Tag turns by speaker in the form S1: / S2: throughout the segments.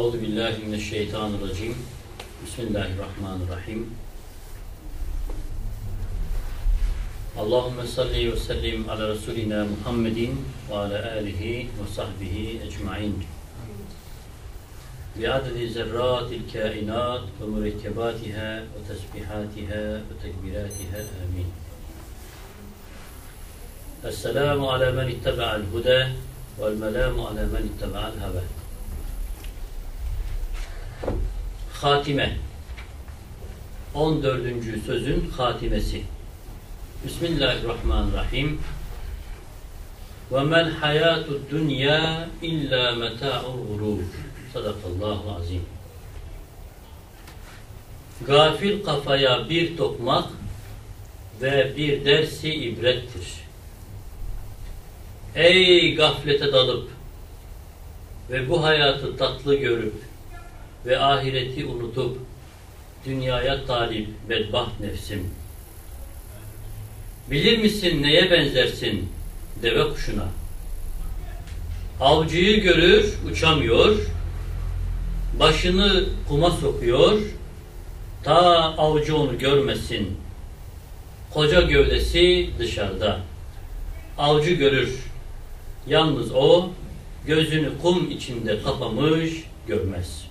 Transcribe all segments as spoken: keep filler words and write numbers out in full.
S1: Euzu billahi mineşşeytanirracim. Bismillahirrahmanirrahim. Allahumme salli ve sellim ala Resulina Muhammedin ve ala alihi ve sahbihi ecmaîn. Bi'adedi zerratil kainat ve mürekkebatiha ve tesbihatiha ve tekbiratiha. Amin. Esselamu ala men ittaba'al huda vel melamu ala men ittaba'al hava. Hatime. on dördüncü sözün hatimesi. Bismillahirrahmanirrahim. Ve mel hayatud dünya illa meta'ul gurur. Sadakallahu azim. Gafil kafaya bir tokmak ve bir dersi ibrettir. Ey gaflete dalıp ve bu hayatı tatlı görüp ve ahireti unutup dünyaya talip bedbaht nefsim. Bilir misin neye benzersin? Deve kuşuna. Avcıyı görür, uçamıyor. Başını kuma sokuyor. Ta avcı onu görmesin. Koca gövdesi dışarıda. Avcı görür. Yalnız o gözünü kum içinde kapamış görmez.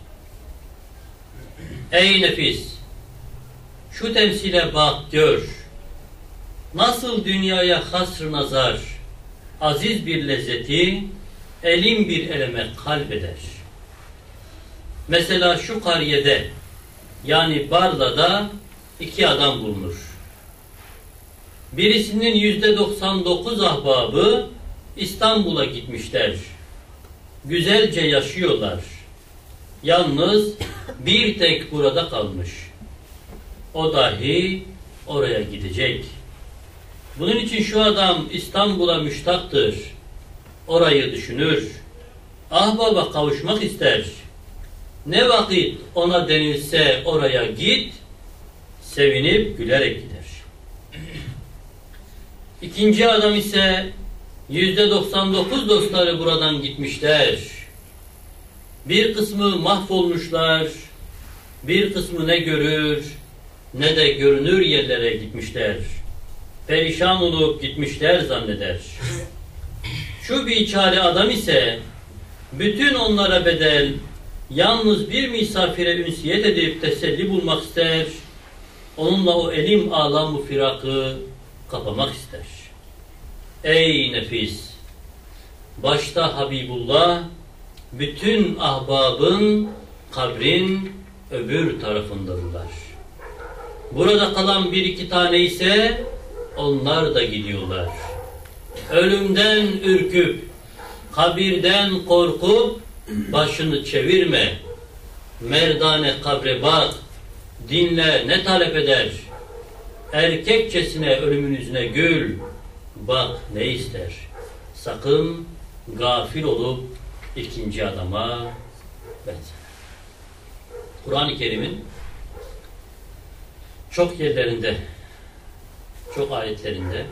S1: Ey nefis! Şu temsile bak gör. Nasıl dünyaya hasr nazar, aziz bir lezzeti, elim bir eleme kalbeder. Mesela şu kariyede, yani Barla'da iki adam bulunur. Birisinin yüzde doksan dokuz ahbabı İstanbul'a gitmişler. Güzelce yaşıyorlar. Yalnız bir tek burada kalmış. O dahi oraya gidecek. Bunun için şu adam İstanbul'a müştaktır. Orayı düşünür. Ahbaba kavuşmak ister. Ne vakit ona denilse oraya git, sevinip gülerek gider. İkinci adam ise yüzde doksan dokuz dostları buradan gitmişler. Bir kısmı mahvolmuşlar, bir kısmı ne görür ne de görünür yerlere gitmişler. Perişan olup gitmişler zanneder. Şu biçare adam ise bütün onlara bedel yalnız bir misafire ünsiyet edip teselli bulmak ister. Onunla o elim alamı firakı kapamak ister. Ey nefis! Başta Habibullah, bütün ahbabın kabrin öbür tarafındadırlar. Burada kalan bir iki tane ise onlar da gidiyorlar. Ölümden ürküp, kabirden korkup başını çevirme. Merdane kabre bak, dinle ne talep eder. Erkekçesine ölümün yüzüne gül, bak ne ister. Sakın gafil olup ikinci adama benzer. Kur'an-ı Kerim'in çok yerlerinde, çok ayetlerinde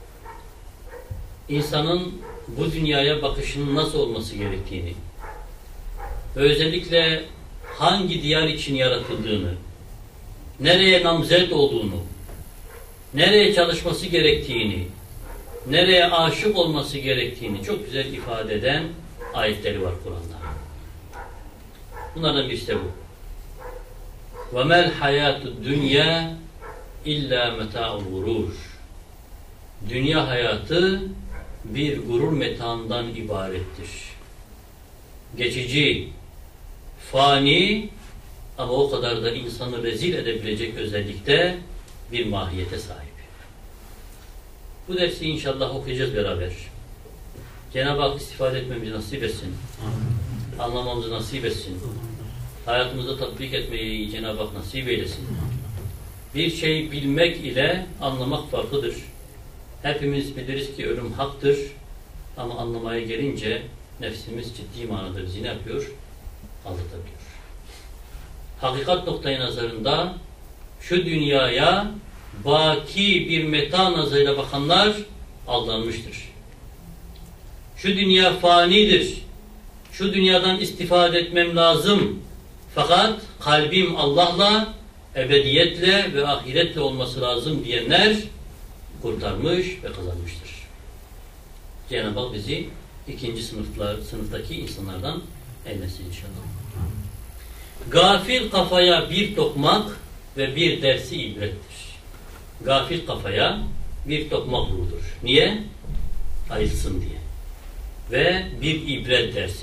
S1: insanın bu dünyaya bakışının nasıl olması gerektiğini ve özellikle hangi diyar için yaratıldığını, nereye namzet olduğunu, nereye çalışması gerektiğini, nereye aşık olması gerektiğini çok güzel ifade eden ayetleri var Kur'an'da. Bunlardan birisi de bu. وَمَا الْحَيَاتُ الدُّنْيَا اِلَّا مَتَاعُ الْغُرُورِ. Dünya hayatı bir gurur metaından ibarettir. Geçici, fani ama o kadar da insanı rezil edebilecek özellikte bir mahiyete sahip. Bu dersi inşallah okuyacağız beraber. Cenab-ı Hak istifade etmemizi nasip etsin. Anlamamızı nasip etsin. Hayatımızda tatbik etmeyi Cenab-ı Hak nasip eylesin. Bir şeyi bilmek ile anlamak farklıdır. Hepimiz biliriz ki ölüm haktır. Ama anlamaya gelince nefsimiz ciddi manada bizi ne yapıyor? Aldatabiliyor. Hakikat noktayı nazarında şu dünyaya baki bir meta nazarıyla bakanlar aldanmıştır. Şu dünya fanidir. şu dünyadan istifade etmem lazım. Fakat kalbim Allah'la, ebediyetle ve ahiretle olması lazım diyenler kurtarmış ve kazanmıştır. Cenab-ı Hak bizi ikinci sınıflar, sınıftaki insanlardan eylesin inşallah. Gafil kafaya bir tokmak ve bir dersi ibrettir. Gafil kafaya bir tokmak vurulur. Niye? Ayılsın diye. Ve bir ibret dersi.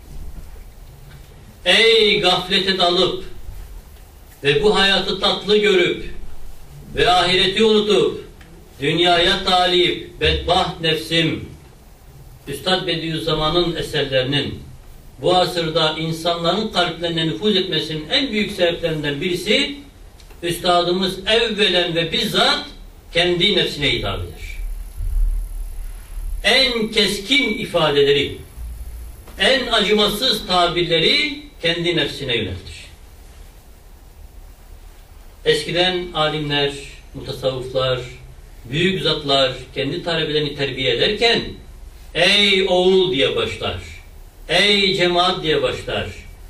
S1: Ey gaflete dalıp ve bu hayatı tatlı görüp ve ahireti unutup dünyaya talip bedbaht nefsim, Üstad Bediüzzaman'ın eserlerinin bu asırda insanların kalplerine nüfuz etmesinin en büyük sebeplerinden birisi, Üstadımız evvelen ve bizzat kendi nefsine hitap eder. En keskin ifadeleri, en acımasız tabirleri kendi nefsine yöneltir. Eskiden alimler, mutasavvıflar, büyük zatlar kendi talebelerini terbiye ederken ey oğul diye başlar, ey cemaat diye başlar,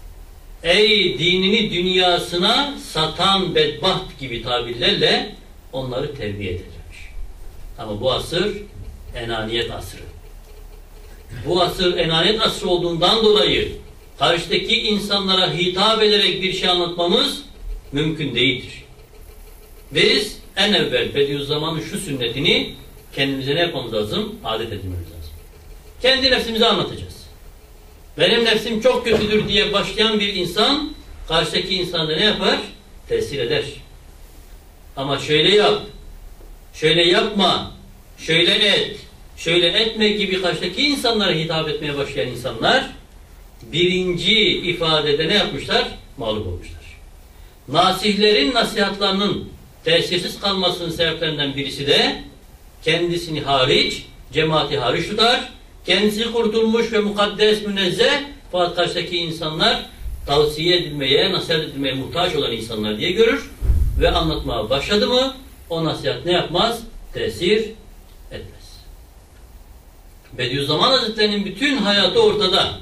S1: ey dinini dünyasına satan bedbaht gibi tabirlerle onları terbiye edermiş. Ama bu asır enaniyet asrı. Bu asır enaniyet asrı olduğundan dolayı karşıdaki insanlara hitap ederek bir şey anlatmamız mümkün değildir. Biz en evvel Bediüzzaman'ın şu sünnetini kendimize ne yapmamız lazım? Adet edinmemiz lazım. Kendi nefsimize anlatacağız. Benim nefsim çok kötüdür diye başlayan bir insan karşıdaki insanda ne yapar? Tesir eder. Ama şöyle yap, şöyle yapma, şöyle et, şöyle etme gibi karşıdaki insanlara hitap etmeye başlayan insanlar birinci ifadede ne yapmışlar? Mağlup olmuşlar. Nasihlerin nasihatlarının tesirsiz kalmasının sebeplerinden birisi de kendisini hariç, cemaati hariç tutar, kendisi kurtulmuş ve mukaddes, münezzeh, fakat karşıdaki insanlar tavsiye edilmeye, nasihat edilmeye muhtaç olan insanlar diye görür ve anlatmaya başladı mı o nasihat ne yapmaz? Tesir etmez. Bediüzzaman Hazretleri'nin bütün hayatı ortada.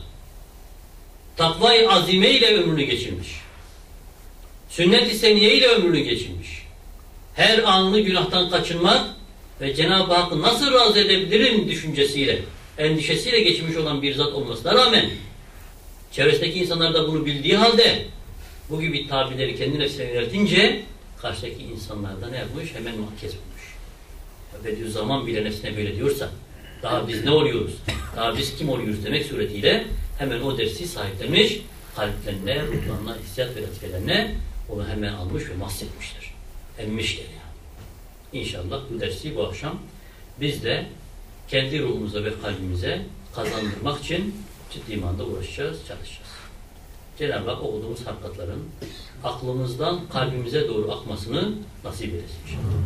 S1: Takva-i azime ile ömrünü geçirmiş. Sünnet-i seniye ile ömrünü geçirmiş. Her anını günahtan kaçınmak ve Cenab-ı Hakk'ı nasıl razı edebilirim düşüncesiyle, endişesiyle geçirmiş olan bir zat olmasına rağmen çevresindeki insanlar da bunu bildiği halde bu gibi tabirleri kendi nefsine yöneltince karşıdaki insanlar da ne yapmış? Hemen mahkes bulmuş. Bediüzzaman bile nefsine böyle diyorsa daha biz ne oluyoruz? Daha biz kim oluyoruz demek suretiyle hemen o dersi sahiplenmiş, kalplerine, ruhlarına, hissiyat ve latifelerine onu hemen almış ve mahsetmiştir. Emmişler yani. İnşallah bu dersi bu akşam biz de kendi ruhumuza ve kalbimize kazandırmak için ciddi manada uğraşacağız, çalışacağız. Cenab-ı Hak okuduğumuz hakikatların aklımızdan kalbimize doğru akmasını nasip eylesin inşallah.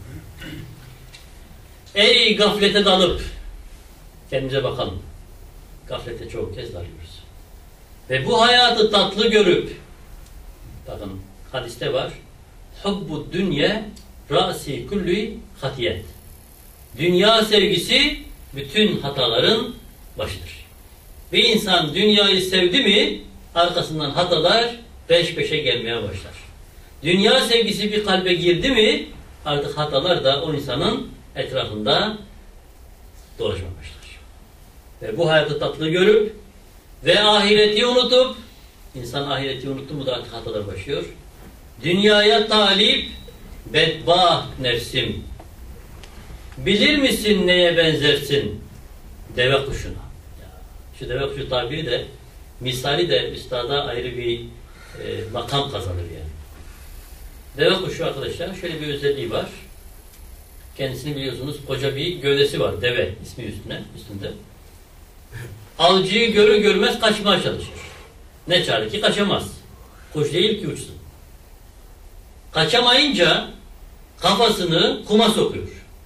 S1: Ey gaflete dalıp, kendimize bakalım. Gaflete çok kez dalıyoruz. Ve bu hayatı tatlı görüp, bakın hadiste var, hubbu dünye ra'si kulli hatiyet. Dünya sevgisi bütün hataların başıdır. Bir insan dünyayı sevdi mi arkasından hatalar peş peşe gelmeye başlar. Dünya sevgisi bir kalbe girdi mi artık hatalar da o insanın etrafında dolaşmaya başlar. Ve bu hayatı tatlı görüp ve ahireti unutup, insan ahireti unuttu mu da artık hatalar başlıyor. Dünyaya talip bedbaht nefsim. Bilir misin neye benzersin? Deve kuşuna. Ya, şu deve kuşu tabiri de, misali de üstada ayrı bir e, makam kazanır yani. Deve kuşu arkadaşlar şöyle bir özelliği var. Kendisini biliyorsunuz koca bir gövdesi var. Deve ismi üstüne, üstünde. Avcıyı görür görmez kaçmaya çalışır. Ne çare ki kaçamaz. Kuş değil ki uçsun. Kaçamayınca kafasını kuma sokuyor.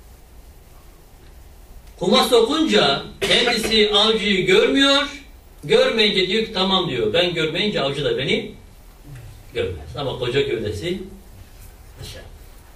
S1: Kuma sokunca kendisi avcıyı görmüyor. Görmeyince diyor ki tamam diyor. Ben görmeyince avcı da beni görmez. Ama koca gövdesi aşağı.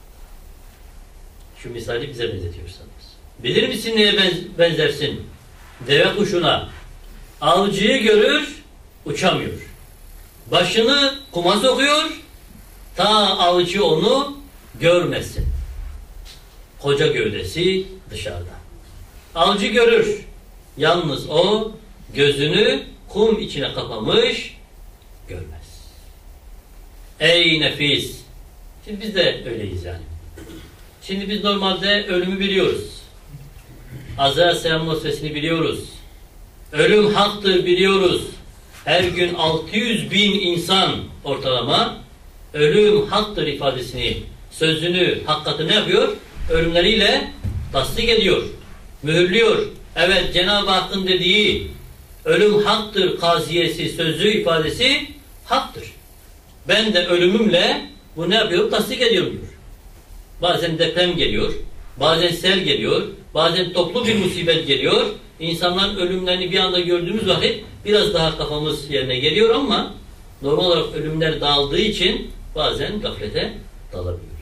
S1: Şu misali bize benzetiyorsanız. Bilir misin neye benzersin? Deve kuşuna. Avcıyı görür, uçamıyor. Başını kuma sokuyor, ta avcı onu görmesin. Koca gövdesi dışarıda. Avcı görür, yalnız o gözünü kum içine kapamış, görmez. Ey nefis! Şimdi biz de öyleyiz yani. Şimdi biz normalde ölümü biliyoruz. Azrail Aleyhisselam'ın vasfesini biliyoruz. Ölüm haktır biliyoruz. Her gün altı yüz bin insan ortalama ölüm haktır ifadesini, sözünü, hakikatini ne yapıyor? Ölümleriyle tasdik ediyor, mühürlüyor. Evet, Cenab-ı Hakk'ın dediği ölüm haktır kaziyesi, sözü, ifadesi haktır. Ben de ölümümle bu ne yapıyorum? Tasdik ediyorum diyor. Bazen deprem geliyor, bazen sel geliyor, bazen toplu bir musibet geliyor. İnsanların ölümlerini bir anda gördüğümüz vakit biraz daha kafamız yerine geliyor ama normal olarak ölümler dağıldığı için bazen gaflete dalabiliyoruz.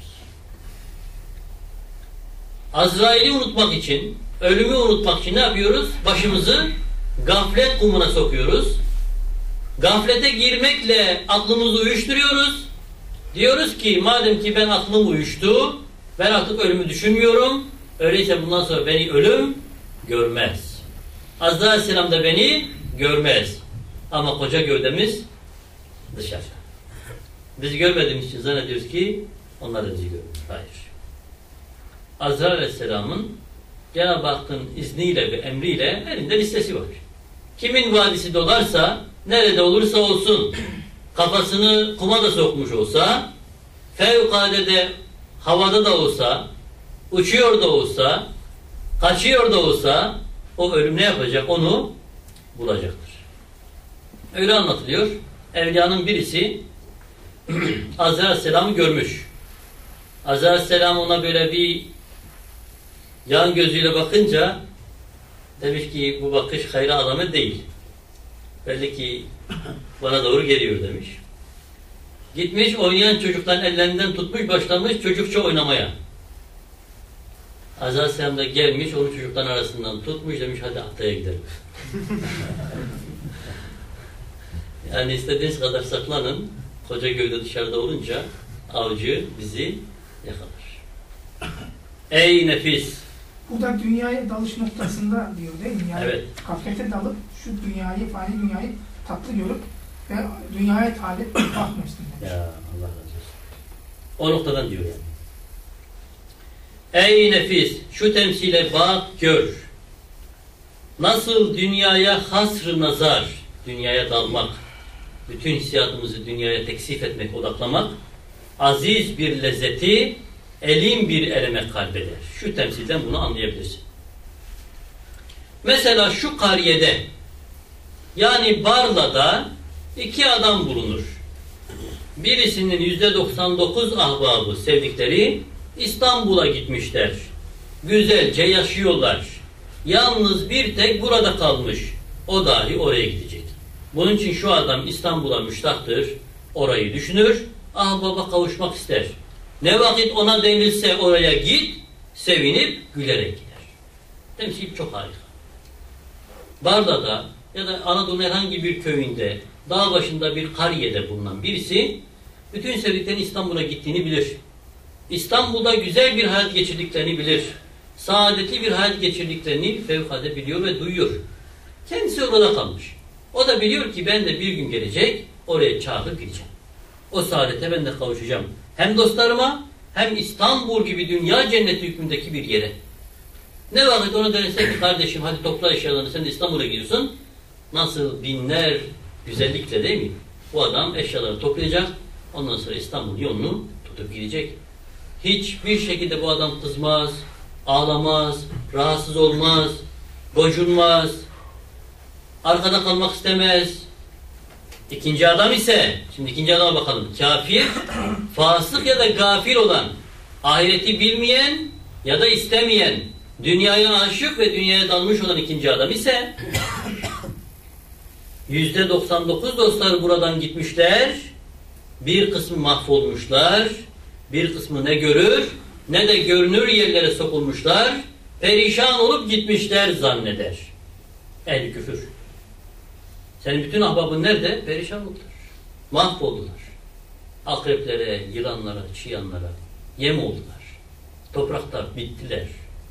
S1: Azrail'i unutmak için, ölümü unutmak için ne yapıyoruz? Başımızı gaflet kumuna sokuyoruz. Gaflete girmekle aklımızı uyuşturuyoruz. Diyoruz ki madem ki ben aklım uyuştu, ben artık ölümü düşünmüyorum. Öyleyse bundan sonra beni ölüm görmez. Azrail Aleyhisselam da beni görmez. Ama koca gövdemiz dışarı. Biz görmediğimiz için zannediyoruz ki onlar da bizi görmüyor. Hayır. Azrail Aleyhisselam'ın Cenab-ı Hakk'ın izniyle ve emriyle elinde listesi var. Kimin vadisi dolarsa, nerede olursa olsun, kafasını kuma da sokmuş olsa, fevkalade havada da olsa, uçuyor da olsa, kaçıyor da olsa, o ölüm ne yapacak? Onu bulacaktır. Öyle anlatılıyor. Evliyanın birisi Azrail Aleyhisselam'ı görmüş. Azrail Aleyhisselam ona böyle bir yan gözüyle bakınca demiş ki bu bakış hayra alamet değil. Belli ki bana doğru geliyor demiş. Gitmiş oynayan çocukların ellerinden tutmuş başlamış çocukça oynamaya. Azrail Aleyhisselam da gelmiş onu çocukların arasından tutmuş demiş hadi ataya gidelim. Yani istediğiniz kadar saklanın. Koca gövde dışarıda olunca avcı bizi yakalar. Ey nefis!
S2: Burada dünyaya dalış noktasında diyor değil mi? Yani
S1: evet.
S2: Gaflete dalıp şu dünyayı, fani dünyayı tatlı görüp ve dünyaya talip bakmıyorsun.
S1: Ya Allah razı olsun. O noktadan diyor yani. Ey nefis! Şu temsile bak gör. Nasıl dünyaya hasr-ı nazar, dünyaya dalmak, bütün hissiyatımızı dünyaya teksif etmek, odaklamak, aziz bir lezzeti, elim bir eleme kalbeder. Şu temsilden bunu anlayabilirsin. Mesela şu kariyede, yani Barla'da iki adam bulunur. Birisinin yüzde doksan dokuz ahbabı, sevdikleri İstanbul'a gitmişler. Güzelce yaşıyorlar. Yalnız bir tek burada kalmış. O dahi oraya gidecek. Bunun için şu adam İstanbul'a müştaktır. Orayı düşünür. Ahbaba kavuşmak ister. Ne vakit ona denilse oraya git, sevinip gülerek gider. Temsil çok harika. Barla'da ya da Anadolu'nun herhangi bir köyünde, dağ başında bir kariyede bulunan birisi, bütün sevdiklerinin İstanbul'a gittiğini bilir. İstanbul'da güzel bir hayat geçirdiklerini bilir. Saadetli bir hayat geçirdiklerini fevkalade biliyor ve duyuyor. Kendisi orada kalmış. O da biliyor ki ben de bir gün gelecek, oraya çağırıp gideceğim. O saadete ben de kavuşacağım. Hem dostlarıma, hem İstanbul gibi dünya cenneti hükmündeki bir yere. Ne vakit ona denilse ki kardeşim hadi topla eşyalarını, sen de İstanbul'a gidiyorsun. Nasıl binler güzellikle değil mi? Bu adam eşyalarını toplayacak, ondan sonra İstanbul yolunu tutup gidecek. Hiçbir şekilde bu adam kızmaz, ağlamaz, rahatsız olmaz, gocunmaz, arkada kalmak istemez. İkinci adam ise, şimdi ikinci adama bakalım. Kafir, fasık ya da gafil olan, ahireti bilmeyen ya da istemeyen, dünyaya aşık ve dünyaya dalmış olan ikinci adam ise yüzde doksan dokuz dostları buradan gitmişler, bir kısmı mahvolmuşlar, bir kısmı ne görür ne de görünür yerlere sokulmuşlar, perişan olup gitmişler zanneder. Ehl-i küfür. Senin bütün ahbabın nerede? Perişan oldular. Mahvoldular. Akreplere, yılanlara, çıyanlara yem oldular. Toprakta bittiler.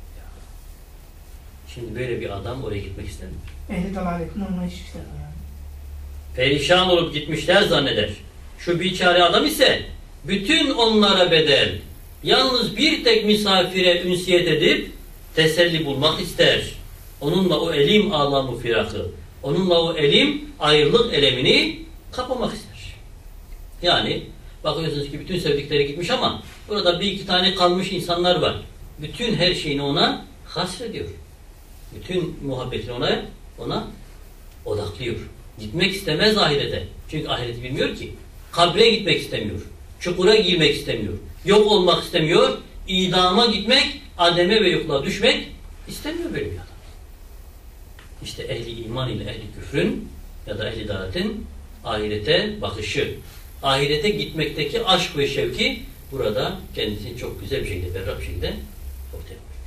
S1: Şimdi böyle bir adam oraya gitmek istemiyor.
S2: Ehli dalaletin olma iş işte yani.
S1: Perişan olup gitmişler zanneder. Şu biçare adam ise bütün onlara bedel. Yalnız bir tek misafire ünsiyet edip teselli bulmak ister. Onunla o elim alamı firakı, onunla o elim ayrılık elemini kapamak ister. Yani bakıyorsunuz ki bütün sevdikleri gitmiş ama burada bir iki tane kalmış insanlar var. Bütün her şeyini ona hasrediyor. Bütün muhabbetini ona ona odaklıyor. Gitmek istemez ahirete. Çünkü ahireti bilmiyor ki. Kabre gitmek istemiyor. Çukura girmek istemiyor. Yok olmak istemiyor. İdama gitmek, ademe ve yokluğa düşmek istemiyor böyle bir adam. İşte ehli iman ile ehli küfrün ya da ehli dalatin ahirete bakışı, ahirete gitmekteki aşk ve şevki burada kendisini çok güzel bir şekilde, berrak bir şekilde ortaya koyuyor.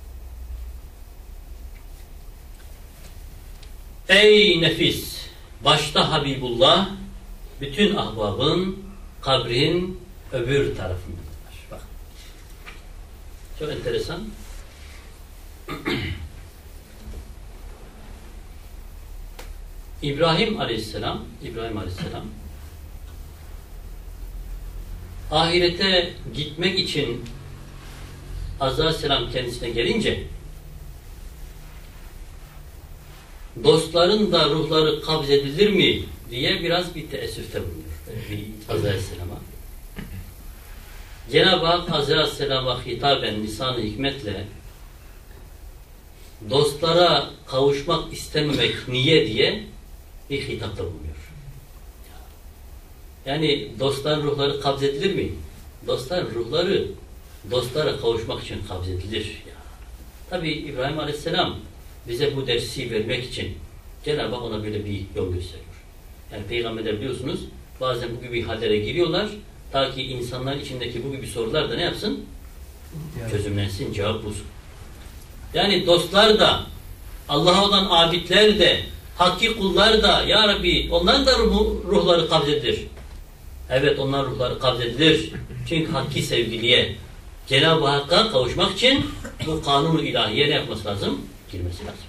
S1: Ey nefis! Başta Habibullah, bütün ahbabın kabrin öbür tarafındadır. Bak. Çok enteresan. İbrahim Aleyhisselam, İbrahim Aleyhisselam ahirete gitmek için Azza Aleyhisselam kendisine gelince dostların da ruhları kabz edilir mi diye biraz bir teessüfte bulunuyor Azza Aleyhisselam'a. Cenab-ı Hak Azza Aleyhisselam'a hitaben lisan-ı hikmetle dostlara kavuşmak istememek niye diye bir hitapta bulunuyor. Yani dostların ruhları kabz edilir mi? Dostların ruhları dostlara kavuşmak için kabz edilir. Ya. Tabi İbrahim Aleyhisselam bize bu dersi vermek için Cenab-ı Hak ona böyle bir yol gösteriyor. Yani peygamberler biliyorsunuz bazen bu gibi hallere giriyorlar ta ki insanların içindeki bu gibi sorular da ne yapsın? Çözümlensin, cevap bulsun. Yani dostlar da Allah'a olan abidler de hakki kullar da ya Rabbi onların da ruhu, ruhları kabz edilir. Evet onlar ruhları kabz edilir. Çünkü hakki sevgiliye Cenab-ı Hakk'a kavuşmak için bu kanun-u ilahiye ne yapması lazım? Girmesi lazım.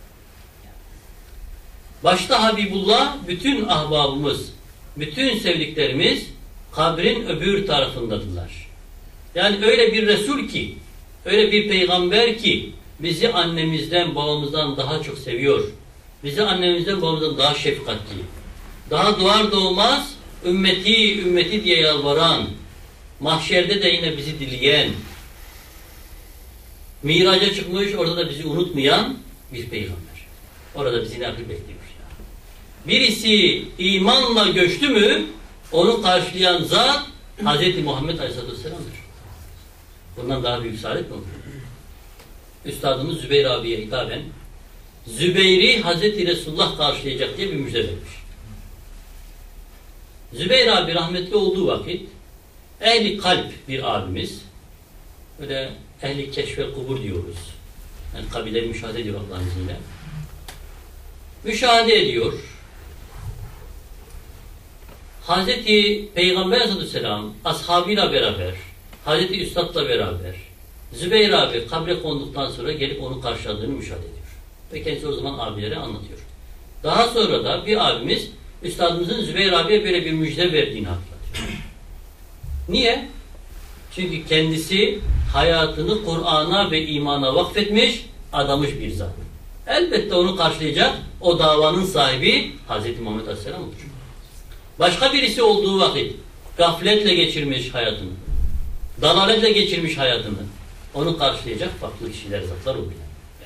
S1: Başta Habibullah bütün ahbabımız, bütün sevdiklerimiz kabrin öbür tarafındadırlar. Yani öyle bir Resul ki, öyle bir peygamber ki bizi annemizden, babamızdan daha çok seviyor. Bizi annemizden, babamızdan daha şefkatli. Daha doğar doğmaz ümmeti, ümmeti diye yalvaran, mahşerde de yine bizi dileyen, miraca çıkmış, orada da bizi unutmayan bir peygamber. Orada bizi ne yapıp bekliyor ya. Birisi imanla göçtü mü, onu karşılayan zat Hz. Muhammed Aleyhisselatü Vesselam'dır. Bundan daha büyük saadet mi olur? Üstadımız Zübeyir abiye hitaben Zübeyir'i Hz. Resulullah karşılayacak diye bir müjde vermiş. Zübeyir abi rahmetli olduğu vakit ehli kalp bir abimiz, öyle ehli keşfe kubur diyoruz. Yani kabileyi müşahede ediyor Allah'ın izniyle. Müşahede ediyor. Hazreti Peygamber Aleyhisselam ashabıyla beraber, Hazreti Üstad'la beraber Zübeyir abi kabre konduktan sonra gelip onu karşıladığını müşahede ediyor. Ve kendisi o zaman abilere anlatıyor. Daha sonra da bir abimiz Üstadımızın Zübeyir abiye böyle bir müjde verdiğini hatırlatıyor. Niye? Çünkü kendisi hayatını Kur'an'a ve imana vakfetmiş, adamış bir zat. Elbette onu karşılayacak o davanın sahibi Hz. Muhammed Aleyhisselam olur. Başka birisi olduğu vakit gafletle geçirmiş hayatını, dalaletle geçirmiş hayatını, onu karşılayacak farklı kişiler, zatlar oluyor.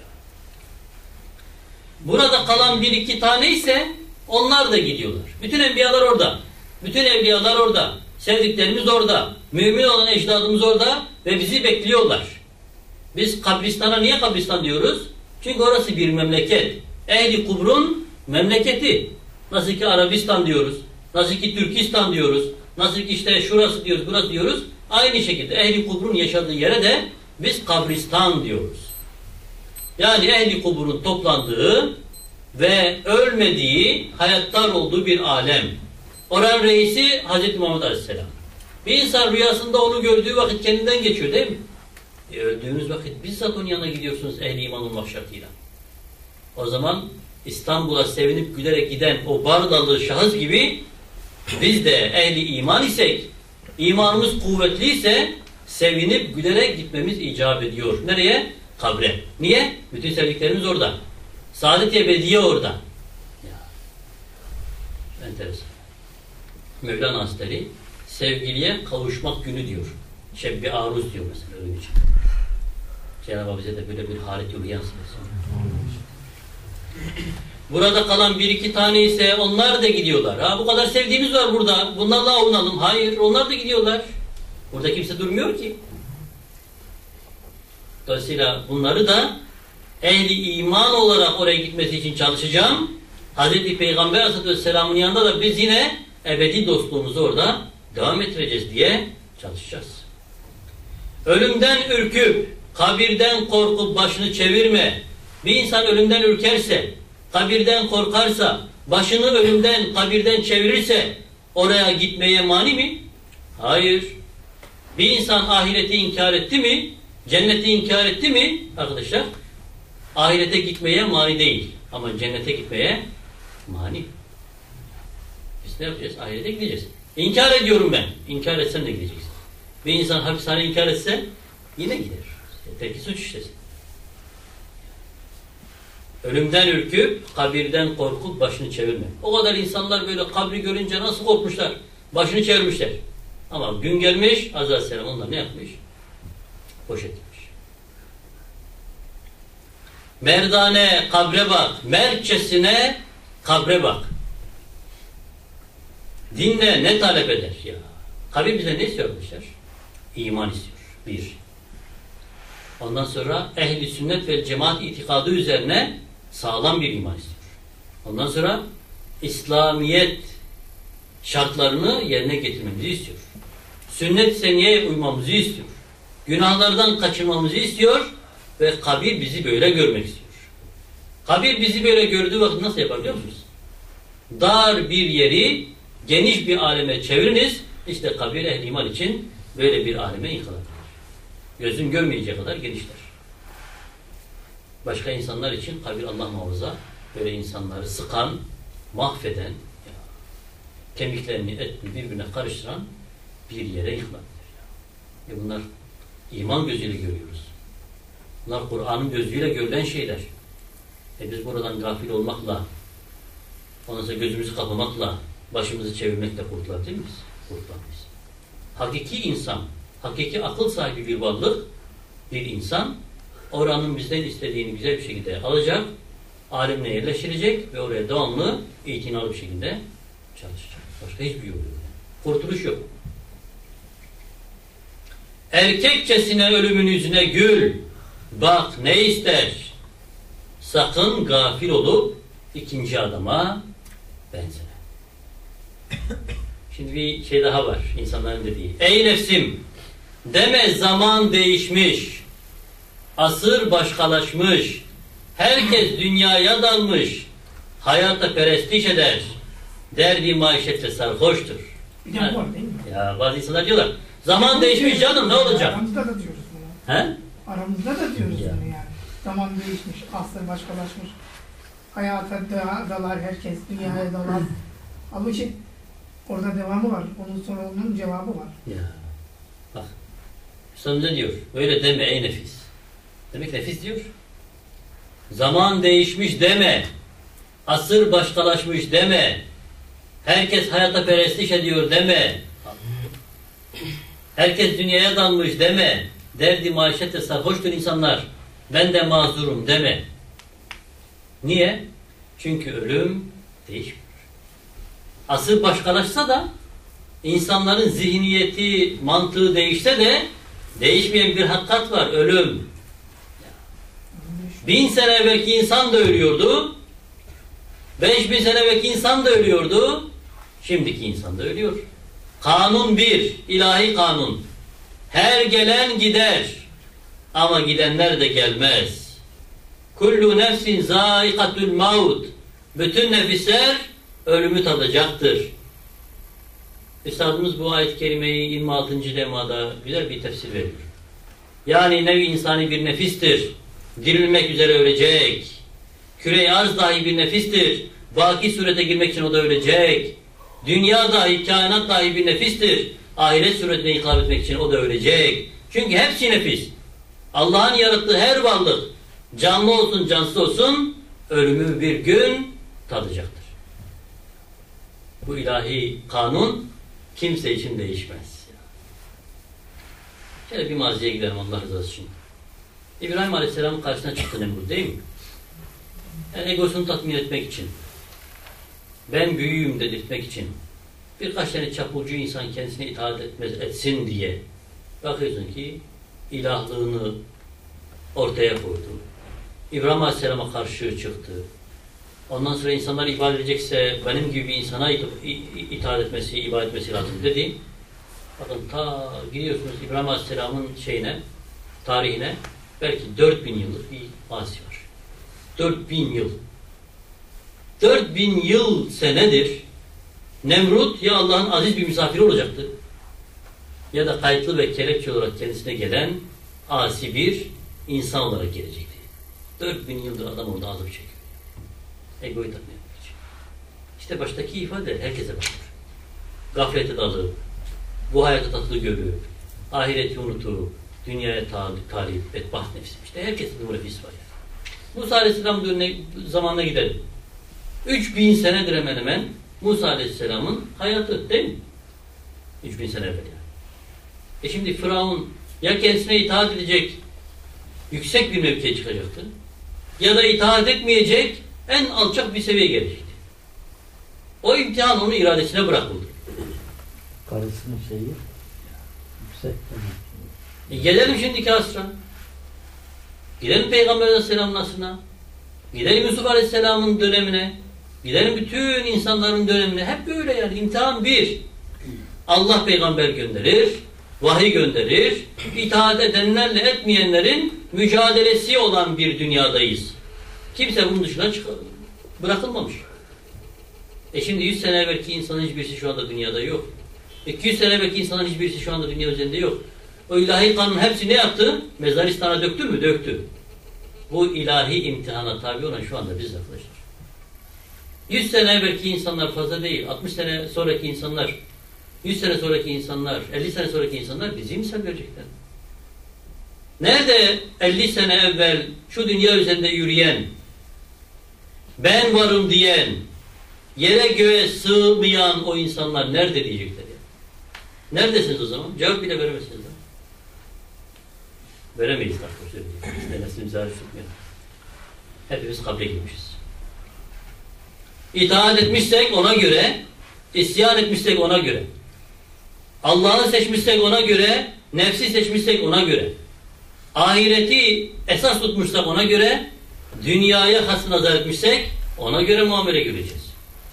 S1: Burada kalan bir iki tane ise onlar da gidiyorlar. Bütün enbiyalar orada. Bütün evliyalar orada. Sevdiklerimiz orada. Mümin olan ecdadımız orada ve bizi bekliyorlar. Biz kabristana niye kabristan diyoruz? Çünkü orası bir memleket. Ehli kubrun memleketi. Nasıl ki Arabistan diyoruz. Nasıl ki Türkistan diyoruz. Nasıl ki işte şurası diyoruz, burası diyoruz. Aynı şekilde ehli kubrun yaşadığı yere de biz kabristan diyoruz. Yani ehli kuburun toplandığı ve ölmediği, hayattar olduğu bir alem. Oranın reisi Hazreti Muhammed Aleyhisselam. Bir insan rüyasında onu gördüğü vakit kendinden geçiyor değil mi? E, öldüğünüz vakit bizzat onun yanına gidiyorsunuz ehli iman olmak şartıyla. O zaman İstanbul'a sevinip gülerek giden o Bardalı şahıs gibi biz de ehli iman isek, imanımız kuvvetliyse sevinip gülerek gitmemiz icap ediyor. Nereye? Kabre. Niye? Bütün sevdiklerimiz orada. Saadet-i ebediye orada. Ya. Enteresan. Mevlana Hazretleri sevgiliye kavuşmak günü diyor. Şebbi aruz diyor mesela ölüm için. Cenab-ı Hak bize de böyle bir halet-i uhiyan sınırsın. Burada kalan bir iki tane ise onlar da gidiyorlar. Ha bu kadar sevdiğimiz var burada. Bunlarla avunalım. Hayır, onlar da gidiyorlar. Burada kimse durmuyor ki. Dolayısıyla bunları da ehli iman olarak oraya gitmesi için çalışacağım. Hazreti Peygamber Aleyhisselam'ın yanında da biz yine ebedi dostluğumuzu orada devam ettireceğiz diye çalışacağız. Ölümden ürküp, kabirden korkup başını çevirme. Bir insan ölümden ürkerse, kabirden korkarsa, başını ölümden, kabirden çevirirse oraya gitmeye mani mi? Hayır. Bir insan ahireti inkar etti mi? Cenneti inkar etti mi? Arkadaşlar, ahirete gitmeye mani değil. Ama cennete gitmeye mani. Biz ne yapacağız? Ahirete gideceğiz. İnkar ediyorum ben. İnkar etsen de gideceksin. Bir insan hapishane inkar etse yine gider. Yeter ki suç işlesin. Ölümden ürküp, kabirden korkup başını çevirme. O kadar insanlar böyle kabri görünce nasıl korkmuşlar? Başını çevirmişler. Ama gün gelmiş, Azrail onlar ne yapmış? Boş etmiş. Merdane kabre bak, mertçesine kabre bak. Dinle ne talep eder ya? Kabir bize ne istiyormuşlar? İman istiyor. Bir. Ondan sonra ehli sünnet ve cemaat itikadı üzerine sağlam bir iman istiyor. Ondan sonra İslamiyet şartlarını yerine getirmemizi istiyor. Sünnet-i seniyeye uymamızı istiyor. Günahlardan kaçınmamızı istiyor ve kabir bizi böyle görmek istiyor. Kabir bizi böyle gördüğü vakit nasıl yapar biliyor musunuz? Dar bir yeri geniş bir aleme çeviriniz, işte kabir ehli iman için böyle bir aleme inşallah. Gözün görmeyeceği kadar genişler. Başka insanlar için kabir Allah muhafaza böyle insanları sıkan, mahveden, kemiklerini, etini birbirine karıştıran bir yere yıkmaktır. E bunlar iman gözüyle görüyoruz. Bunlar Kur'an'ın gözüyle görülen şeyler. E biz buradan gafil olmakla, ondan sonra gözümüzü kapamakla, başımızı çevirmekle kurtulabilir miyiz? Kurtulamayız. Hakiki insan, hakiki akıl sahibi bir varlık, bir insan, oranın bizden istediğini güzel bir şekilde alacak, alemine yerleştirecek ve oraya devamlı itinalı bir şekilde çalışacak. Başka hiçbir yolu yok. Kurtuluş yok. Erkekçesine ölümün yüzüne gül, bak ne ister, sakın gafil olup ikinci adama benzeme. Şimdi bir şey daha var insanların dediği. Ey nefsim, deme zaman değişmiş, asır başkalaşmış, herkes dünyaya dalmış, hayata perestiş eder, derdi maişetle sarhoştur.
S2: Bir de bu var değil mi?
S1: Ya bazı insanlar diyorlar, zaman değişmiş canım ne olacak?
S2: Aramızda da diyoruz bunu.
S1: He?
S2: Aramızda da diyoruz
S1: Ya.
S2: bunu yani. Zaman değişmiş, asır başkalaşmış. Hayata da, dalar herkes, dünyaya dalar. Ama için orada devamı var. Onun sonra onun cevabı var.
S1: Ya. Bak. Üstad ne diyor? Öyle deme ey nefis. Demek nefis diyor. Zaman değişmiş deme. Asır başkalaşmış deme. Herkes hayata perestiş ediyor deme. Herkes dünyaya dalmış deme. Derdi maişette sarhoştur insanlar. Ben de mazurum deme. Niye? Çünkü ölüm değişmiyor. Asır başkalaşsa da insanların zihniyeti, mantığı değişse de değişmeyen bir hakikat var. Ölüm. Bin sene evvelki insan da ölüyordu. Beş bin sene evvelki insan da ölüyordu. Şimdiki insan da ölüyor. Kanun bir, ilahi kanun. Her gelen gider. Ama gidenler de gelmez. Kullu nefsin zâikatul maut. Bütün nefisler ölümü tadacaktır. Üstadımız bu ayet-i kerimeyi yirmi altıncı lemada güzel bir tefsir veriyor. Yani nevi insani bir nefistir. Dirilmek üzere ölecek. Küre-i arz dahi bir nefistir. Baki surete girmek için o da ölecek. Dünya dahi, kainat dahi bir nefistir. Ahiret suretine ikram etmek için o da ölecek. Çünkü hepsi nefis. Allah'ın yarattığı her varlık, canlı olsun, cansız olsun, ölümü bir gün tadacaktır. Bu ilahi kanun kimse için değişmez. Şöyle bir maziye gidelim Allah rızası için. İbrahim Aleyhisselam'ın karşısına çıktı Nemrut, değil mi? Yani egosunu tatmin etmek için, ben büyüğüm dedirtmek için, birkaç tane çapulcu insan kendisine itaat etmez, etsin diye bakıyorsun ki ilahlığını ortaya koydu. İbrahim Aleyhisselam'a karşı çıktı. Ondan sonra insanlar ibadet edecekse benim gibi bir insana itaat etmesi, ibadet etmesi lazım dedi. Bakın ta gidiyorsunuz İbrahim Aleyhisselam'ın şeyine, tarihine belki dört bin yıllık bir mazi var. Dört bin yıl. Dört bin yıl senedir Nemrut ya Allah'ın aziz bir misafiri olacaktı ya da kayıtlı ve kelepçe olarak kendisine gelen asi bir insan olarak gelecekti. Dört bin yıldır adam orada azap çekiyor. Egoyu tatmin etmek için. İşte baştaki ifade herkese bakır. Gaflete dalıp, bu hayatı tatlı görüp, ahireti unutup, dünyaya talip, bedbaht nefsim. İşte herkesin bu nefis var yani. Musa Aleyhisselam zamanına gidelim. Üç bin senedir hemen hemen Musa Aleyhisselam'ın hayatı değil mi? Üç bin sene evvel yani. E şimdi Firavun ya kendisine itaat edecek yüksek bir mevkiye çıkacaktı ya da itaat etmeyecek en alçak bir seviyeye gelecekti. O imtihan onun iradesine bırakıldı.
S3: Karısının şeyi yüksek.
S1: E gelelim şimdiki asra. Gidelim Peygamber Aleyhisselam'ın asrına. Gidelim Yusuf Aleyhisselam'ın dönemine. Gidelim bütün insanların dönemine. Hep böyle yani. İmtihan bir. Allah peygamber gönderir. Vahiy gönderir. İtaat edenlerle etmeyenlerin mücadelesi olan bir dünyadayız. Kimse bunun dışına çıkar, bırakılmamış. E şimdi yüz sene evvelki insanın hiçbirisi şu anda dünyada yok. iki yüz sene evvelki insanın hiçbirisi şu anda dünya üzerinde yok. O ilahi kanun hepsi ne yaptı? Mezaristan'a döktü mü? Döktü. Bu ilahi imtihana tabi olan şu anda biz arkadaşlar. yüz sene evvelki insanlar fazla değil. altmış sene sonraki insanlar, yüz sene sonraki insanlar, elli sene sonraki insanlar bizi misal verecekler. Nerede elli sene evvel şu dünya üzerinde yürüyen, ben varım diyen, yere göğe sığmayan o insanlar nerede diyecekler ya? Neredesiniz o zaman? Cevap bile veremezsiniz. Veremeyiz arkadaşlar. İşte neslimizi zahir tutmayalım. Hepimiz kabre girmişiz. İtaat etmişsek ona göre, isyan etmişsek ona göre, Allah'ı seçmişsek ona göre, nefsi seçmişsek ona göre, ahireti esas tutmuşsak ona göre, dünyaya has nazar etmişsek ona göre muamele göreceğiz.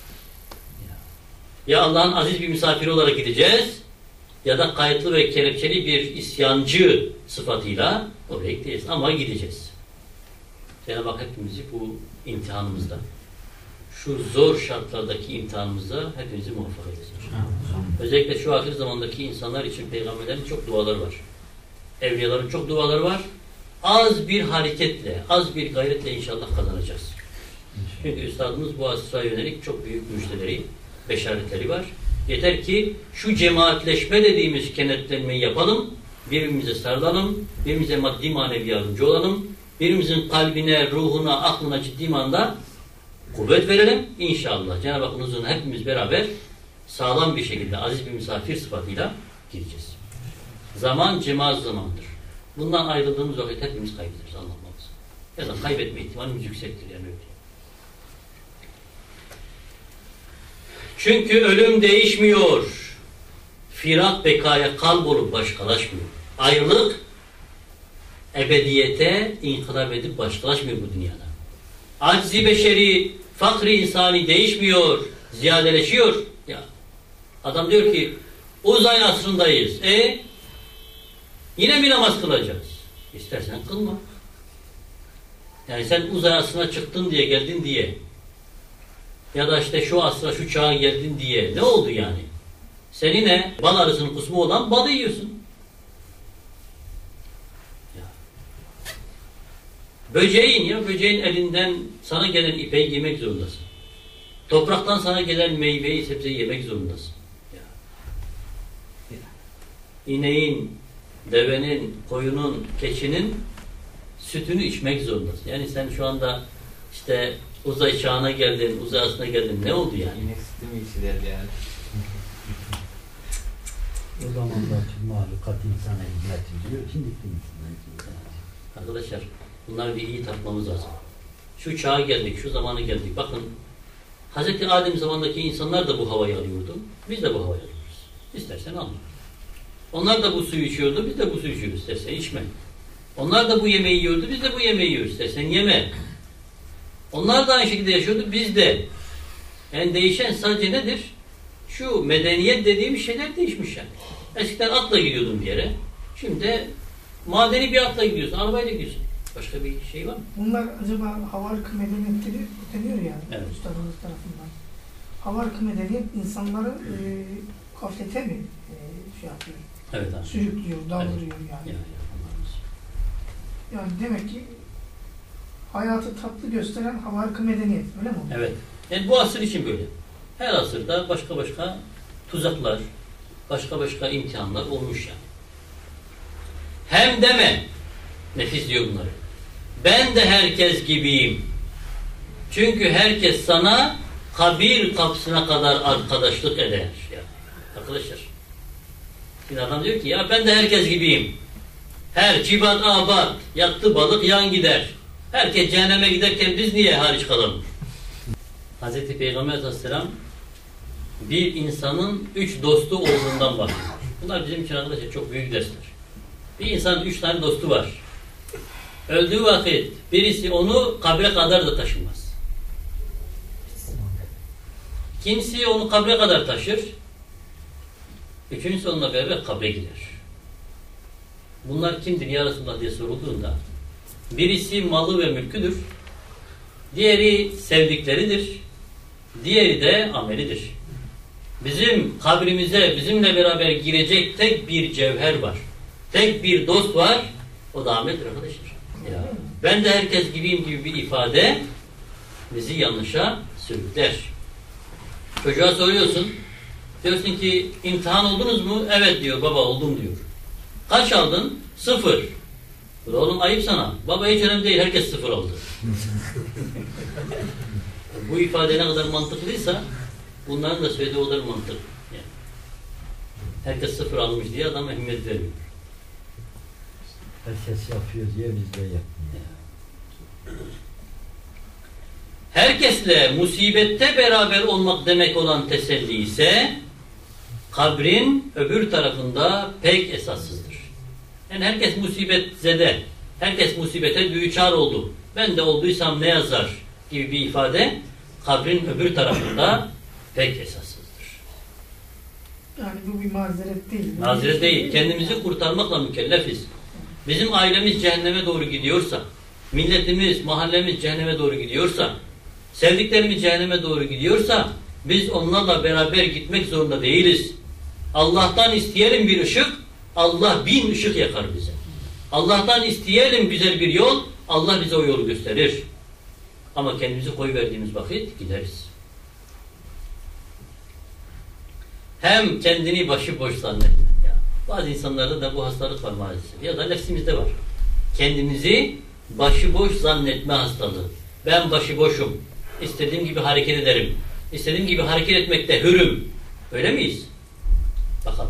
S1: Ya Allah'ın aziz bir misafiri olarak gideceğiz ya da kayıtlı ve kelepçeli bir isyancı sıfatıyla oraya gideceğiz. Ama gideceğiz. Cenab-ı Hak hepimizi bu imtihanımızda, şu zor şartlardaki imtihanımızda hepimizi muvaffak eylesin. Özellikle şu ahir zamandaki insanlar için peygamberlerin çok duaları var. Evliyaların çok duaları var. Az bir hareketle, az bir gayretle inşallah kazanacağız. Çünkü üstadımız bu asra yönelik çok büyük müjdeleri, beşaretleri var. Yeter ki şu cemaatleşme dediğimiz kenetlenmeyi yapalım, birbirimize sarılalım, birbirimize maddi manevi yardımcı olalım, birbirimizin kalbine, ruhuna, aklına ciddi manada kuvvet verelim. İnşallah Cenab-ı Hakk'ın huzuruna hepimiz beraber sağlam bir şekilde aziz bir misafir sıfatıyla gideceğiz. Zaman cemaat zamandır. Bundan ayrıldığımız vakit hepimiz kaybederiz. Allah muhafaza. Ya da kaybetme ihtimalimiz yüksektir yani öyle. Çünkü ölüm değişmiyor. Firak bekaya kalp olup başkalaşmıyor. Ayrılık ebediyete inkılap edip başkalaşmıyor bu dünyada. Aczi beşeri, fakri insani değişmiyor, ziyadeleşiyor. Ya adam diyor ki uzay asrındayız. E yine bir namaz kılacağız. İstersen kılma. Yani sen uzay asrına çıktın diye, geldin diye ya da işte şu asra şu çağa geldin diye ne oldu yani? Seni ne? Bal arısının kusmu olan balı yiyorsun. Ya. Böceğin ya böceğin elinden sana gelen ipeyi giymek zorundasın. Topraktan sana gelen meyveyi, sebzeyi yemek zorundasın. Ya. Ya. İneğin, devenin, koyunun, keçinin sütünü içmek zorundasın. Yani sen şu anda işte uzay çağına geldin, uzay asrına geldin. Ne oldu yani?
S4: İnek sütü mü içilir yani?
S3: O zaman da tüm mahlukat insana hizmet ediyor. Şimdi insana hizmet ediyor.
S1: Arkadaşlar bunları bir iyi takmamız lazım. Şu çağa geldik, şu zamana geldik. Bakın Hazreti Adem zamandaki insanlar da bu havayı alıyordu. Biz de bu havayı alıyoruz. İstersen alma. Onlar da bu suyu içiyordu, biz de bu suyu içiyoruz. İstersen içme. Onlar da bu yemeği yiyordu, biz de bu yemeği yiyoruz. İstersen yeme. Onlar da aynı şekilde yaşıyordu, biz de. Yani değişen sadece nedir? Şu medeniyet dediğim şeyler değişmiş yani. Eskiden atla gidiyordun bir yere. Şimdi madeni bir atla gidiyorsun, arabayla gidiyorsun. Başka bir şey var mı?
S2: Bunlar acaba havark medeniyetleri deniyor ya
S1: Evet.
S2: üstadımız tarafından. Havark medeniyet insanları e, gaflete mi e, şey yapıyor?
S1: Evet abi.
S2: Sürüklüyor, daldırıyor
S1: Evet.
S2: yani.
S1: Yani,
S2: Yani demek ki hayatı tatlı gösteren havark medeniyet öyle mi?
S1: evet. Yani bu asır için böyle. Her asırda başka başka tuzaklar, başka başka imtihanlar olmuş yani. Hem deme, nefis diyor bunları. Ben de herkes gibiyim. Çünkü herkes sana kabir kapısına kadar arkadaşlık eder. Yani. Arkadaşlar. Şimdi adam diyor ki ya ben de herkes gibiyim. Her cibat abat, yattı balık yan gider. Herkes cehenneme giderken biz niye hariç kalalım? Hazreti Peygamber Aleyhisselam bir insanın üç dostu olduğundan bahsediyor. Bunlar bizim için arkadaşlar çok büyük dersler. Bir insanın üç tane dostu var. Öldüğü vakit birisi onu kabre kadar da taşımaz. Kimisi onu kabre kadar taşır. Üçüncüsü onunla beraber kabre gider. Bunlar kimdir ya Resulullah diye sorulduğunda birisi malı ve mülküdür. Diğeri sevdikleridir. Diğeri de amelidir. Bizim kabrimize bizimle beraber girecek tek bir cevher var. Tek bir dost var. O da Ahmet'tir arkadaşlar. Ya, ben de herkes gibiyim gibi bir ifade bizi yanlışa sürükler. Çocuğa soruyorsun. Diyorsun ki imtihan oldunuz mu? Evet diyor. Baba oldum diyor. Kaç aldın? Sıfır. Oğlum ayıp sana. Baba hiç önemli değil. Herkes sıfır aldı. Bu ifade ne kadar mantıklıysa bunların da söylediği o kadar mantıklı. Yani. Herkes sıfır almış diye adam ehemmiyet veriyor.
S3: Herkes yapıyor diye biz de yapmıyoruz.
S1: Herkesle musibette beraber olmak demek olan teselli ise kabrin öbür tarafında pek esassızdır. Yani herkes musibetzede, herkes musibete düçar oldu. Ben de olduysam ne yazar gibi bir ifade kabrin öbür tarafında pek esassızdır.
S2: Yani bu bir mazeret değil.
S1: Mazeret değil. Kendimizi kurtarmakla mükellefiz. Bizim ailemiz cehenneme doğru gidiyorsa, milletimiz, mahallemiz cehenneme doğru gidiyorsa, sevdiklerimiz cehenneme doğru gidiyorsa biz onlarla beraber gitmek zorunda değiliz. Allah'tan isteyelim bir ışık, Allah bin ışık yakar bize. Allah'tan isteyelim güzel bir yol, Allah bize o yolu gösterir. Ama kendimizi koyuverdiğimiz vakit gideriz. Hem kendini başıboş zannetme. Ya, bazı insanlarda da bu hastalık var maalesef. Ya da nefsimizde var. Kendimizi başıboş zannetme hastalığı. Ben başıboşum. İstediğim gibi hareket ederim. İstediğim gibi hareket etmekte hürüm. Öyle miyiz? Bakalım.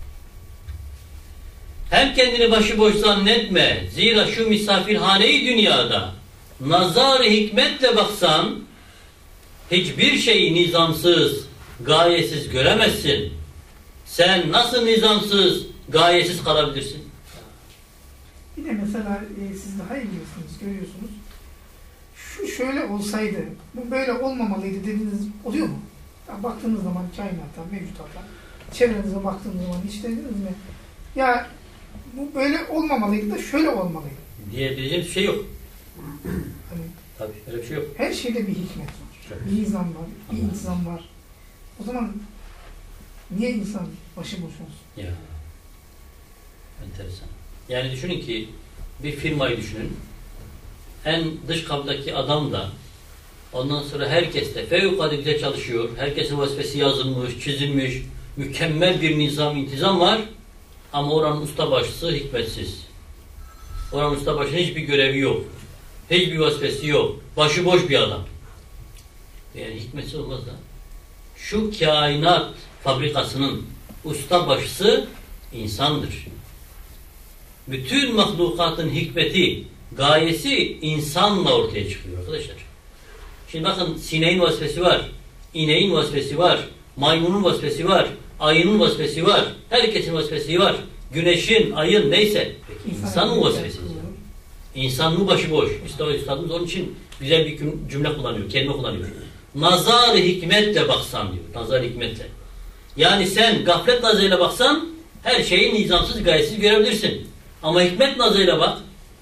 S1: Hem kendini başıboş zannetme. Zira şu misafirhane-i dünyada nazar-ı hikmetle baksan hiçbir şeyi nizamsız, gayesiz göremezsin. Sen nasıl nizamsız, gayesiz kalabilirsin?
S2: Bir de mesela e, siz daha iyi bilirsiniz, görüyorsunuz. Şu şöyle olsaydı, bu böyle olmamalıydı dediğiniz oluyor mu? Ya baktığınız zaman kainata, mevcutata, çevrenize baktığınız zaman hiç dediniz mi? Ya bu böyle olmamalıydı da şöyle olmalıydı.
S1: Diyebileceğim bir şey yok.
S2: Hani
S1: Tabii öyle bir şey yok.
S2: her şeyde bir hikmet var. bir nizam var, bir intizam var. O zaman niye insan başıboş olsun?
S1: Ya. Enteresan. Yani düşünün ki bir firmayı düşünün. En dış kapıdaki adam da ondan sonra herkes de fevkalade güzel çalışıyor. Herkesin vazifesi yazılmış, çizilmiş. Mükemmel bir nizam, intizam var. Ama oranın ustabaşısı hikmetsiz. Oranın ustabaşının hiçbir görevi yok. Hiçbir vazifesi yok. Başıboş bir adam. Yani hikmetsiz olmaz da. Şu kainat fabrikasının ustabaşısı insandır. Bütün mahlukatın hikmeti, gayesi insanla ortaya çıkıyor arkadaşlar. Şimdi bakın sineğin vazifesi var, ineğin vazifesi var, maymunun vazifesi var, ayının vazifesi var, herkesin vazifesi var. Güneşin, ayın neyse. Peki insanın vazifesi. İnsan mı başıboş? İşte üstadımız onun için güzel bir cümle kullanıyor, kelime kullanıyor. Nazar-ı hikmetle baksan diyor. Nazar hikmetle. Yani sen gaflet nazarıyla baksan her şeyi nizamsız, gayesiz görebilirsin. Ama hikmet nazarıyla bak.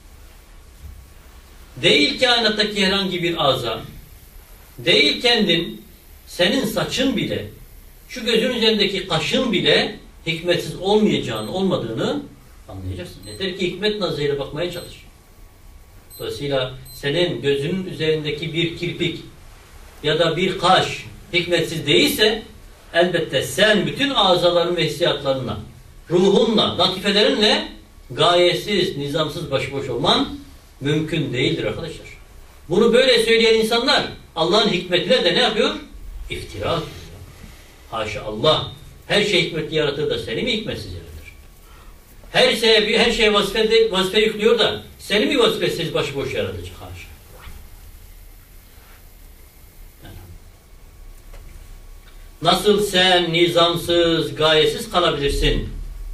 S1: Değil kainattaki herhangi bir aza, değil kendin, senin saçın bile, şu gözün üzerindeki kaşın bile hikmetsiz olmayacağını, olmadığını anlayacaksın. Yeter ki hikmet nazarıyla bakmaya çalış. Dolayısıyla senin gözünün üzerindeki bir kirpik ya da bir kaş hikmetsiz değilse elbette sen bütün azaların ve hissiyatlarınla, ruhunla, latifelerinle gayesiz, nizamsız başıboş olman mümkün değildir arkadaşlar. Bunu böyle söyleyen insanlar Allah'ın hikmetine de ne yapıyor? İftira atıyor. Haşa Allah her şey hikmetli yaratır da seni mi hikmetsiz yaratır? Her şeye, her şeye vazife, vazife yüklüyor da seni mi vazifesiz başıboş yaratacak? Haşa. Nasıl sen nizamsız, gayesiz kalabilirsin?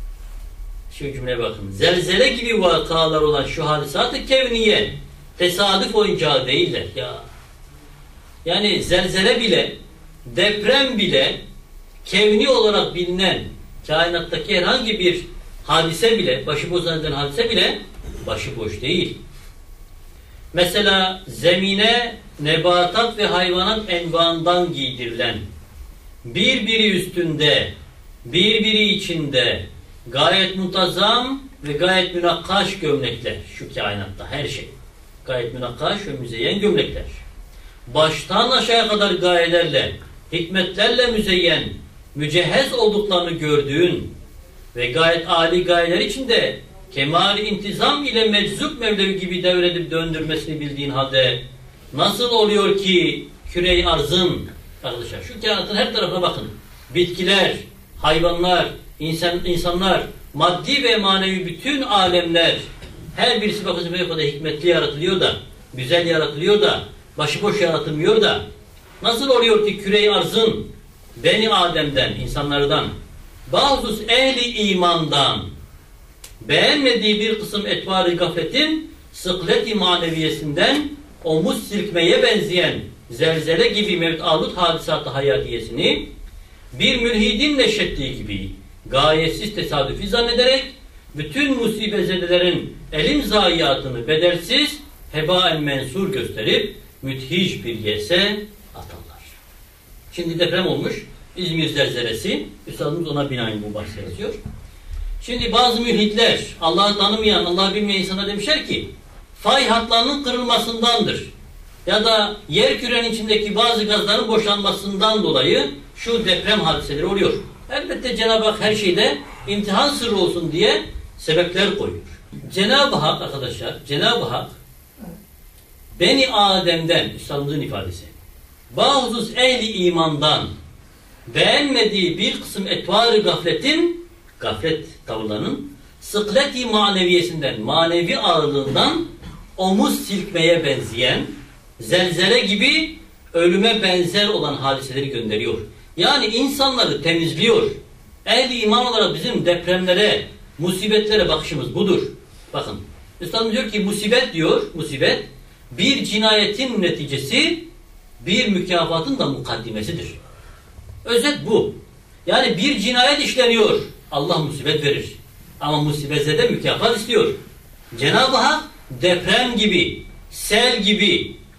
S1: Şu cümleye bakın. Zelzele gibi vakalar olan şu hadisat-ı kevniye tesadüf oyuncağı değiller ya. Yani zelzele bile, deprem bile, kevni olarak bilinen kainattaki herhangi bir hadise bile, başıboş zannedilen hadise bile başıboş değil. Mesela zemine nebatat ve hayvanat envaından giydirilen birbiri üstünde, birbiri içinde gayet muntazam ve gayet münakkaş gömlekler şu kainatta her şey. Gayet münakkaş ve müzeyyen gömlekler. Baştan aşağıya kadar gayelerle, hikmetlerle müzeyyen, mücehhez olduklarını gördüğün ve gayet âli gayeler içinde kemal-i intizam ile meczup Mevlevi gibi devredip döndürmesini bildiğin halde nasıl oluyor ki küre-i arzın, arkadaşlar şu kainatın her tarafına bakın. Bitkiler, hayvanlar, insan, insanlar, maddi ve manevi bütün alemler her birisi bakın böyle kadar hikmetli yaratılıyor da, güzel yaratılıyor da, başıboş yaratılmıyor da nasıl oluyor ki küre-i arzın Beni Adem'den, insanlardan bazı ehli imandan beğenmediği bir kısım etvar-ı gafletin sıklet-i maneviyesinden omuz silkmeye benzeyen zelzele gibi mevt-alut hadisat-ı hayatiyesini bir mülhidin neşettiği gibi gayesiz tesadüfi zannederek bütün musibezedelerin elim zayiatını bedelsiz hebaen mensur gösterip müthiş bir yese atarlar. Şimdi deprem olmuş. İzmir zelzelesi. Üstadımız ona binaen bu bahsi yazıyor. Şimdi bazı mülhitler, Allah'ı tanımayan, Allah'ı bilmeyen insanlar demişler ki fay hatlarının kırılmasındandır. Ya da yer kürenin içindeki bazı gazların boşalmasından dolayı şu deprem hadiseleri oluyor. Elbette Cenab-ı Hak her şeyde imtihan sırrı olsun diye sebepler koyuyor. Cenab-ı Hak arkadaşlar, Cenab-ı Hak Beni Adem'den, Üstadımızın ifadesi, bazı ehli imandan beğenmediği bir kısım etvar-ı gafletin, gaflet tavırlarının sıklet-i maneviyesinden, manevi ağırlığından omuz silkmeye benzeyen, zelzele gibi ölüme benzer olan hadiseleri gönderiyor. Yani insanları temizliyor. Ehli iman olarak bizim depremlere, musibetlere bakışımız budur. Bakın, Üstadımız diyor ki musibet diyor, musibet bir cinayetin neticesi, bir mükafatın da mukaddimesidir. Özet bu. Yani bir cinayet işleniyor, Allah musibet verir. Ama musibetse de mükafat istiyor. Cenab-ı Hak deprem gibi, sel gibi,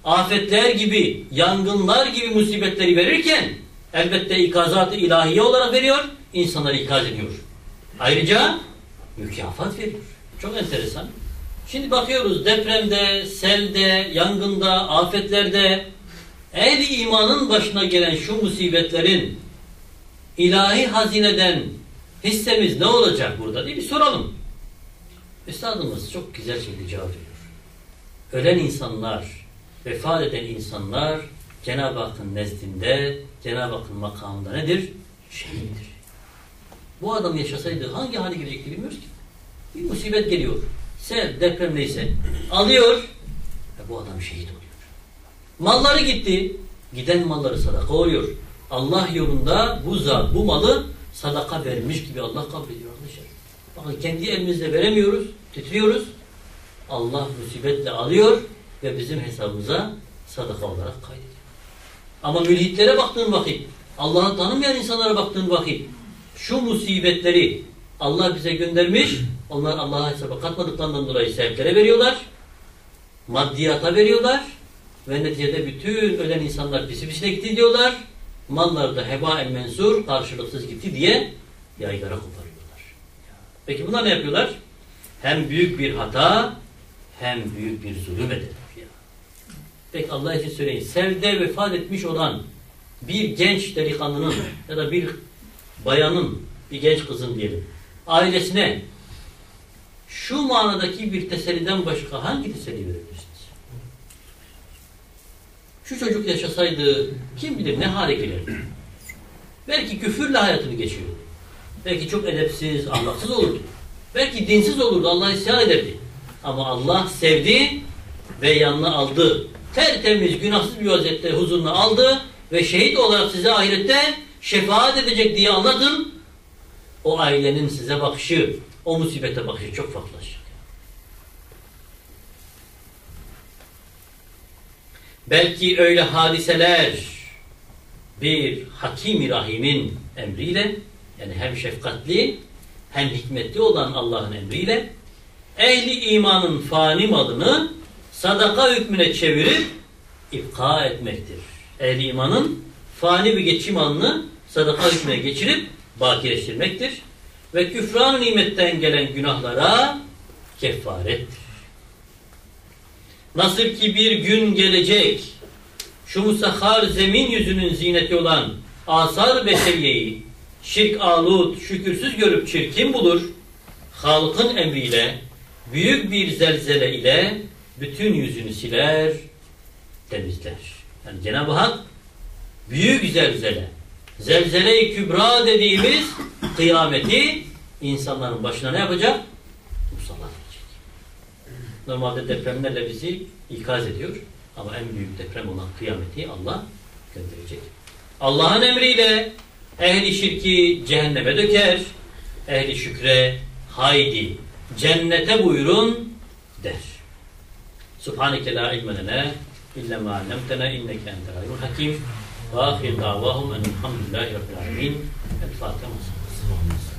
S1: afetler gibi, yangınlar gibi musibetleri verirken elbette ikazat-ı ilahiye olarak veriyor, insanları ikaz ediyor. Ayrıca mükafat veriyor. Çok enteresan. Şimdi bakıyoruz depremde, selde, yangında, afetlerde ehl-i imanın başına gelen şu musibetlerin ilahi hazineden hissemiz ne olacak burada diye bir soralım. Üstadımız çok güzel şekilde cevap veriyor. Ölen insanlar, vefat eden insanlar Cenab-ı Hakk'ın nezdinde, Cenab-ı Hakk'ın makamında nedir? Şehittir. Bu adam yaşasaydı hangi hale gelecekti bilmiyoruz ki. Bir musibet geliyor. Sel, deprem neyse. Alıyor ve bu adam şehit oluyor. Malları gitti. Giden malları sadaka oluyor. Allah yolunda bu zat, bu malı sadaka vermiş gibi Allah kabul ediyor arkadaşlar. Bakın kendi elimizle veremiyoruz, titriyoruz. Allah musibetle alıyor ve bizim hesabımıza sadaka olarak kaydediyor. Ama mülhitlere baktığın vakit, Allah'ı tanımayan insanlara baktığın vakit, şu musibetleri Allah bize göndermiş, onlar Allah'a hesaba katmadıklarından dolayı sebeplere veriyorlar, maddiyata veriyorlar ve neticede bütün ölen insanlar pisi pisine gitti diyorlar, mallar da heba-en mensur, karşılıksız gitti diye yaylara koparıyorlar. Peki bunlar ne yapıyorlar? Hem büyük bir hata, hem büyük bir zulüm eder. Peki Allah için söyleyin, selde vefat etmiş olan bir genç delikanlının ya da bir bayanın, bir genç kızın diyelim, ailesine şu manadaki bir teselliden başka hangi teselli verebilirsiniz? Şu çocuk yaşasaydı kim bilir ne hale gelirdi? Belki küfürle hayatını geçiyordu. Belki çok edepsiz, ahlaksız olurdu. Belki dinsiz olurdu, Allah'a isyan ederdi. Ama Allah sevdi ve yanına aldı. Tertemiz, günahsız bir vaziyette huzuruna aldı ve şehit olarak size ahirette şefaat edecek diye anladın. O ailenin size bakışı, o musibete bakışı çok farklılaşacak. Belki öyle hadiseler bir Hakim-i Rahim'in emriyle, yani hem şefkatli hem hikmetli olan Allah'ın emriyle ehli imanın fani malını sadaka hükmüne çevirip ipka etmektir. Ehli imanın fani bir geçim malını sadaka hükmüne geçirip bakileştirmektir. Ve küfran nimetten gelen günahlara kefarettir. Nasıl ki bir gün gelecek şu musahhar zemin yüzünün zineti olan asar beşeriyeyi şirk alut, şükürsüz görüp çirkin bulur, halkın emriyle büyük bir zelzele ile bütün yüzünü siler, temizler. Yani Cenab-ı Hak büyük zelzele, zelzele-i kübra dediğimiz kıyameti insanların başına ne yapacak? Musallat edecek. Normalde depremlerle bizi ikaz ediyor ama en büyük deprem olan kıyameti Allah gönderecek. Allah'ın emriyle ehli şirki cehenneme döker, ehli şükre haydi cennete buyurun der. Subhaneke la ilme lena illa ma allamtena inneke entel alimul hakim. Ve ahir davahum enelhamdülillahi rabbil alemin. El Fatiha.